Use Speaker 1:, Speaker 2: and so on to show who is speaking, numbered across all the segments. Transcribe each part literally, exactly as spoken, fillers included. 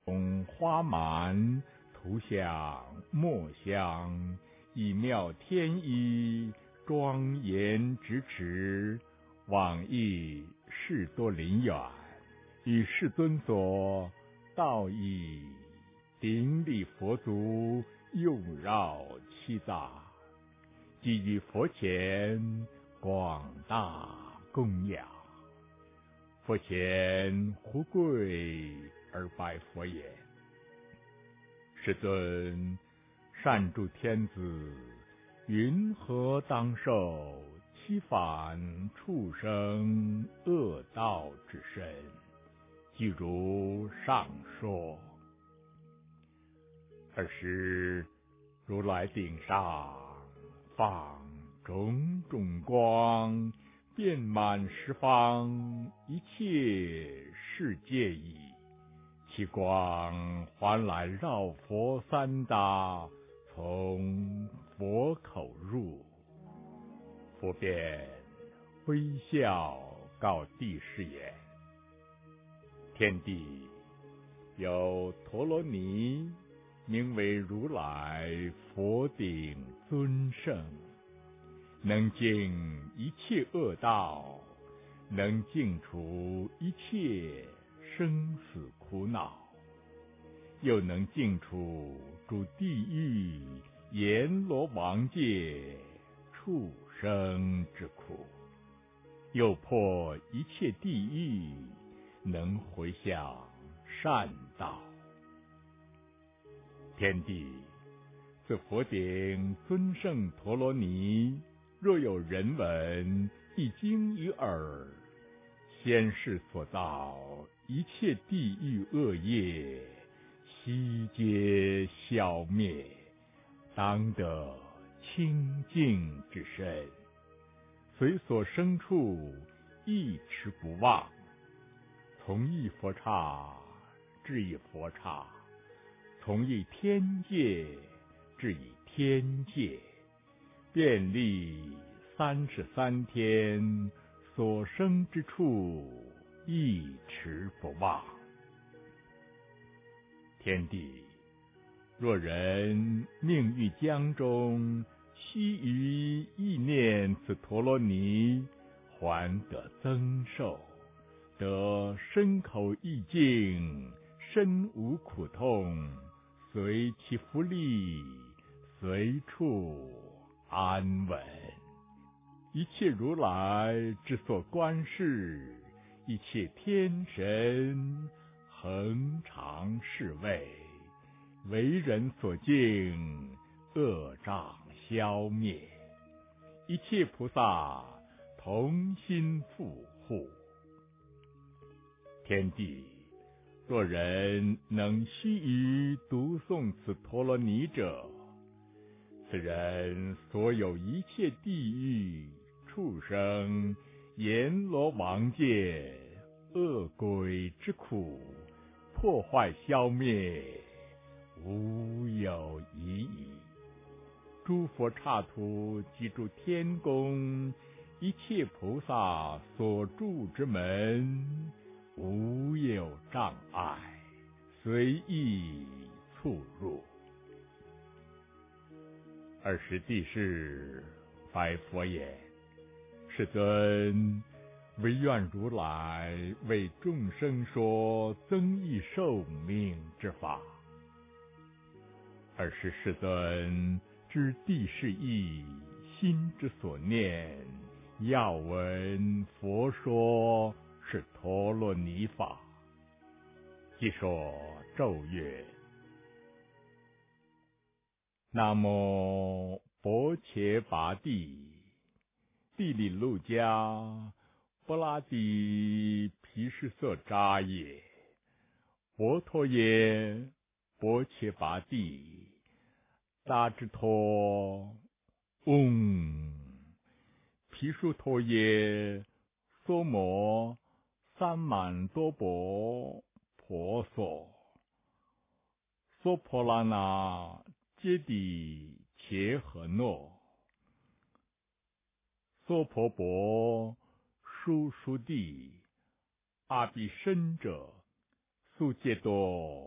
Speaker 1: 用花满，图像墨香，以妙天衣，庄严咫尺，往诣士多林远，与世尊所道义顶礼佛足，用绕七匝，即于佛前广大供养。佛前胡跪而拜佛言：世尊，善住天子，云何当受欺反畜生恶道之身？即如上说。尔时，如来顶上放种种光，遍满十方一切世界矣。其光还来绕佛三大，从佛口入。佛便微笑告帝释言：天帝，有陀罗尼，名为如来佛顶尊胜，能净一切恶道，能净除一切生死苦恼，又能净除诸地狱阎罗王界畜生之苦，又破一切地狱，能回向善道。天帝，此佛顶尊胜陀罗尼，若有人闻，一经于耳，先世所造一切地狱恶业，悉皆消灭，当得清净之身，随所生处一持不忘，从一佛刹至一佛刹，从一天界至一天界，遍历三十三天，所生之处一持不忘。天帝，若人命于江中，须臾意念此陀罗尼，还得增寿，得身口意净，身无苦痛，随其福利，随处安稳。一切如来之所观视，一切天神恒常侍卫，为人所敬，恶障消灭，一切菩萨同心护护。天帝，若人能须臾读诵此陀罗尼者，此人所有一切地狱、畜生、阎罗王界、恶鬼之苦，破坏消灭，无有疑矣。诸佛刹土及诸天宫，一切菩萨所住之门，无有障碍，随意促入。尔时帝释白佛言：世尊，唯愿如来为众生说增益寿命之法。尔时世尊知帝释义，心之所念，要闻佛说是陀罗尼法，即说咒曰：南无薄伽伐帝，帝利路迦波拉提毗湿瑟扎耶，波陀耶薄伽伐帝，达智陀嗡，毗湿陀耶娑摩三满多婆婆娑，娑婆拉那揭底切诃诺，娑婆婆殊殊地，阿比身者，苏揭多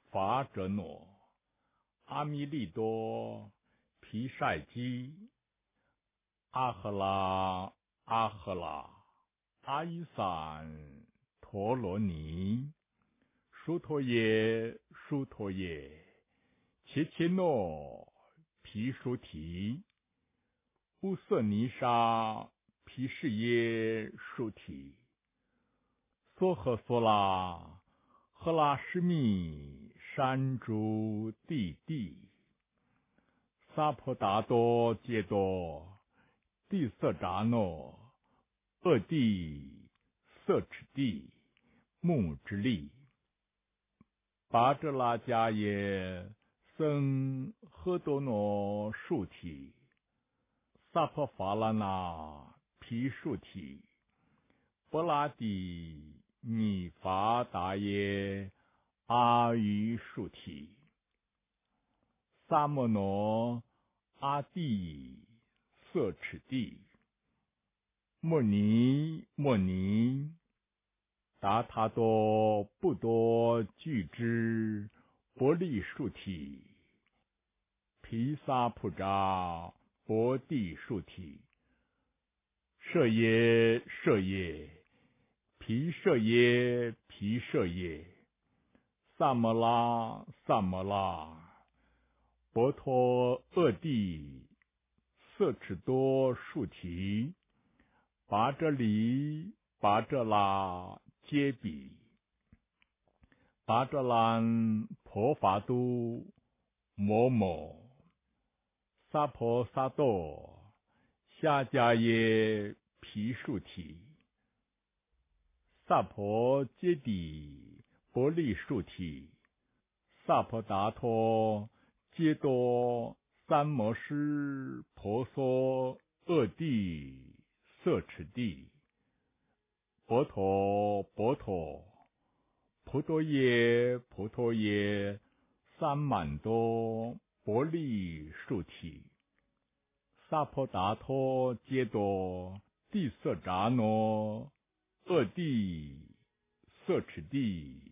Speaker 1: 伐者诺、阿弥利多、毗晒基、阿赫拉、阿赫拉、阿伊散、陀罗尼、舒陀耶、舒陀耶、切切诺、毗舒提、乌瑟尼沙、毗士耶、舒提、梭诃梭拉、赫拉施密、山诸地地、萨婆达多揭多、地色扎诺、厄地、色持地、木之力、拔遮拉迦耶、僧诃多诺树体、萨婆法拉那、毗树体、波拉底、米法达耶、阿于树体、萨摩挪、阿地、色持地、莫尼、莫尼、达他多、不多、具之、伯利树体、毗萨普扎、伯地树体、舍耶、舍耶、毗舍耶、毗舍耶、萨摩拉、萨摩拉、伯托厄地、色持多树体、拔遮离、拔遮拉、揭比、拔遮兰、婆伐都、摩摩、萨婆萨多、夏迦耶、毗树体、萨婆揭底、伯利树体、萨婆达托、揭多、三摩师、婆娑、厄地、色持地、婆陀、婆陀、婆多耶、婆多耶、三满多、伯利树体、萨婆达托揭多、地色扎诺、厄地、色持地、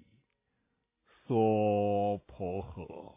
Speaker 1: 娑婆诃。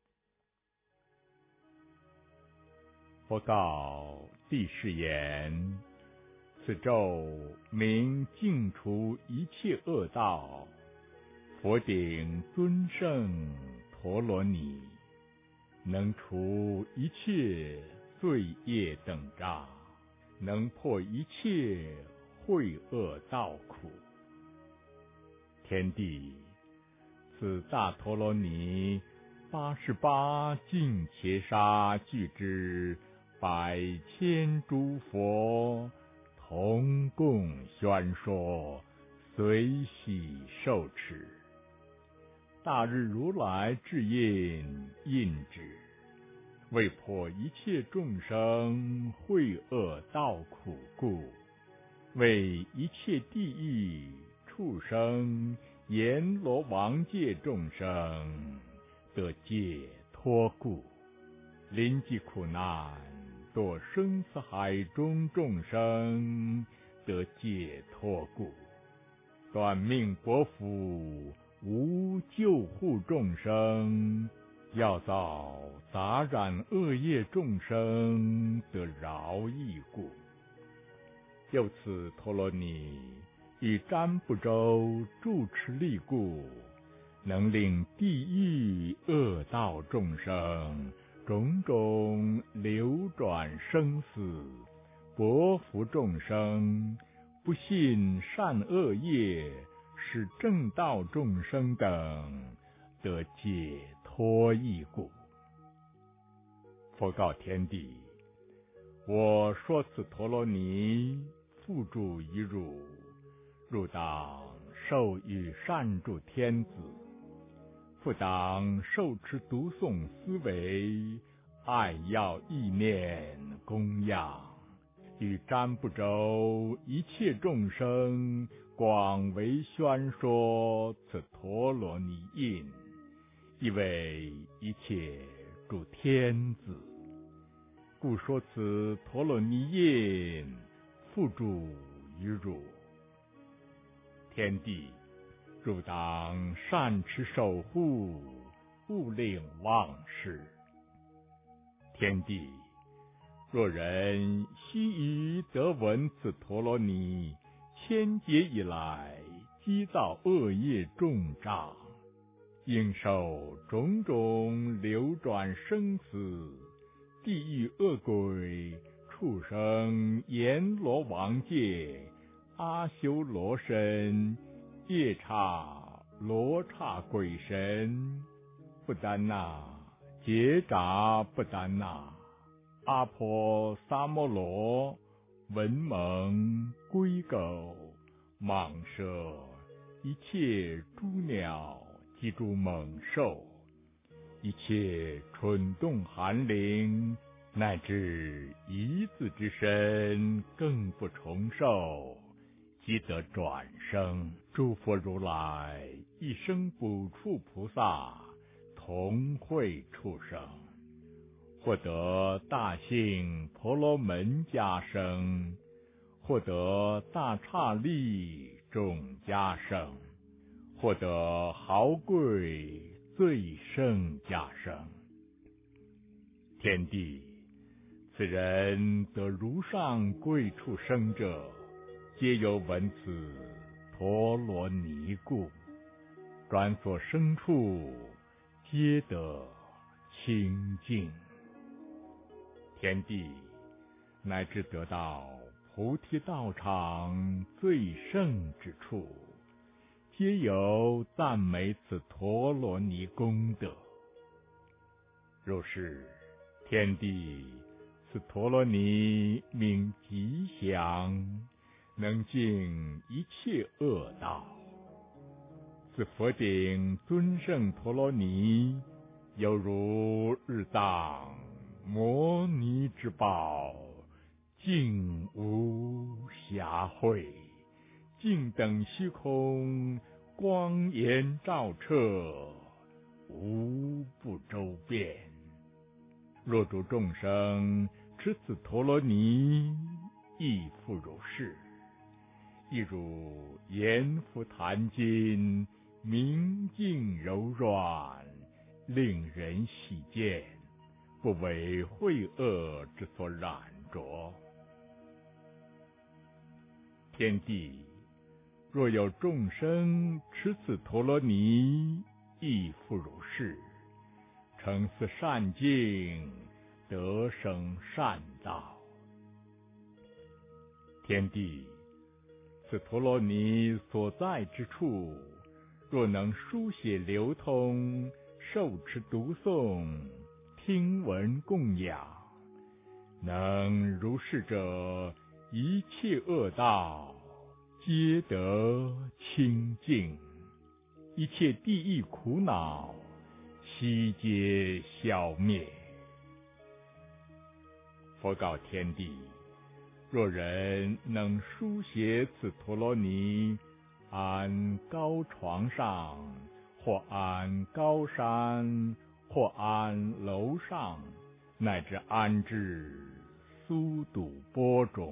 Speaker 1: 佛告帝释言：此咒名净除一切恶道，佛顶尊胜陀罗尼，能除一切罪业等障，能破一切秽恶道苦。天帝，此大陀罗尼八十八净伽沙具之百千诸佛，同共宣说，随喜受持。大日如来智印印之，为破一切众生秽恶道苦故，为一切地狱畜生阎罗王界众生得解脱故，临济苦难堕生死海中众生得解脱故，短命薄福无救护众生，要造杂染恶业众生得饶益故。又此陀罗尼以占卜咒住持力故，能令地狱恶道众生种种流转生死，薄福众生不信善恶业，使正道众生等得解脱益故。佛告天帝：我说此陀罗尼复住一入，入当授予善住天子，复当受持读诵思维，爱要意念供养，与占卜咒一切众生广为宣说此陀罗尼印，亦为一切诸天子。故说此陀罗尼印复住于汝。天帝，汝当善持守护， 勿令忘事。天帝，若人悉于得闻此陀罗尼千劫以来积造恶业重障，应受种种流转生死、地狱恶鬼、畜生、阎罗王界、阿修罗神、夜叉、罗刹鬼神、不丹那、结扎不丹那、阿婆萨摩罗、文蒙、龟狗、蟒蛇、一切诸鸟及诸猛兽，一切蠢动寒灵，乃至一字之身，更不重受，即得转生。诸佛如来一生补处菩萨，同会畜生，获得大幸婆罗门家生，获得大刹利众家生，获得豪贵最胜家生。天帝，此人得如上贵处生者，皆由闻此陀罗尼故，转所生处皆得清净。天帝，乃至得到菩提道场最胜之处，皆由赞美此陀罗尼功德。如是，天帝，此陀罗尼名吉祥，能净一切恶道。此佛顶尊胜陀罗尼，犹如日当摩尼之宝，净无瑕秽，净等虚空，光颜照彻，无不周遍。若诸众生持此陀罗尼，亦复如是。亦如阎浮檀金，明净柔软，令人喜见，不为秽恶之所染着。天帝，若有众生持此陀罗尼，亦复如是，成此善境，得生善道。天帝，此陀罗尼所在之处，若能书写流通，受持读诵，听闻供养，能如是者，一切恶道皆得清净，一切地狱苦恼悉皆消灭。佛告天帝，若人能书写此陀罗尼，安高床上，或安高山，或安楼上，乃至安置苏堵钵中。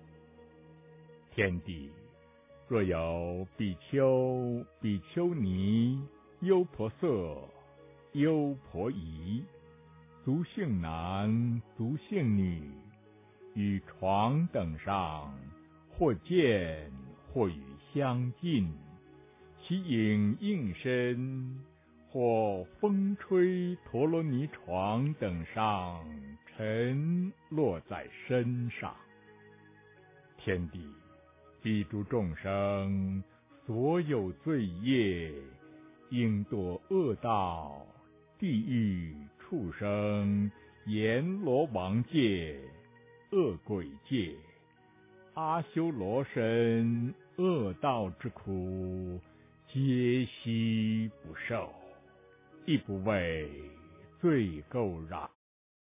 Speaker 1: 天帝，若有比丘、比丘尼、优婆塞、优婆夷、族姓男、族姓女，于床等上，或见或与相近，其影应身，或风吹陀罗尼床等上，尘落在身上。天帝，彼诸众生所有罪业，应堕恶道、地狱、畜生、阎罗王界、恶鬼界、阿修罗身、恶道之苦，皆悉不受，亦不为罪垢染。